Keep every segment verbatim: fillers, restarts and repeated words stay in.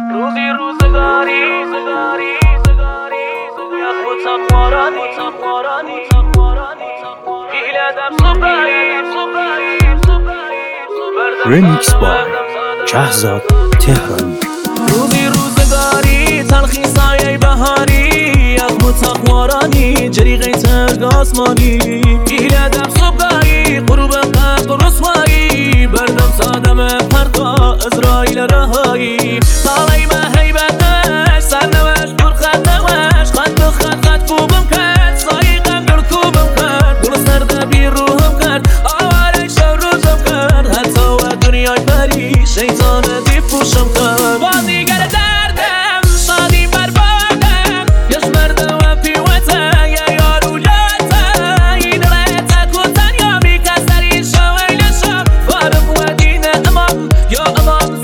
روزی روزگاری زگاری زگاری یخو تقوارانی تقوارانی تقوارانی پیله دم صبحی صبحی صبحی ریمیکس بای شهزاد تهرانی. روزی روزگاری تلخی سایه بهاری یخو تقوارانی جریقه ترگ آسمانی پیله دم صبحی غروب قبل رسوایی بردم سادم پرتا اسرائیل رهایی طالعی ما هیبتش سرنوش پر خط نوش خط به خط خط کوبم کرد سایقم در کوبم کرد گل سرده بی روحم کرد آواره شو روزم کرد حتی و دنیای پری شیطان دی پوشم کرد بازیگر دردم شادی بربادم یش مرده و پیوته یه یارو لاته این رایت کتن یا بی کسری شو ایلشم فارم و دین امام یا امام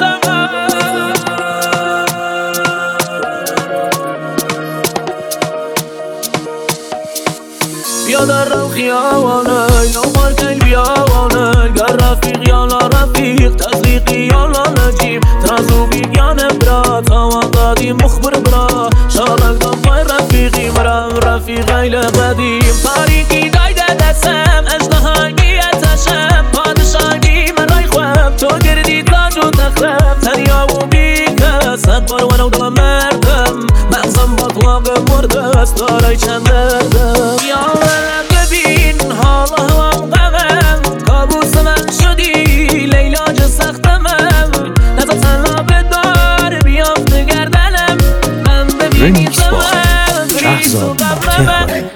بیا در رو خیاوانه نومار کل بیاوانه گر رفیق یا لا رفیق تزریقی یا لا نجیب ترازو بیگیان برا تاوان دادی مخبر برا شارک دنبای رفیقی مرم رفیق ایل قدیم تاریکی دایده دستم اجنهای بیتشم پادشاهی من رای خوام تو گردی تاج و تخرم تنیا و بیکس اکبر و نو دلم مردم مغزم باطلاق مرده است دارای چند دردم ببین حالا هم غمم کابوس من شدی لیلاج سختمم نزا تنها بدار بیافت گردنم من ببینی زمان ریمیکس بای شهزاد تهرانی.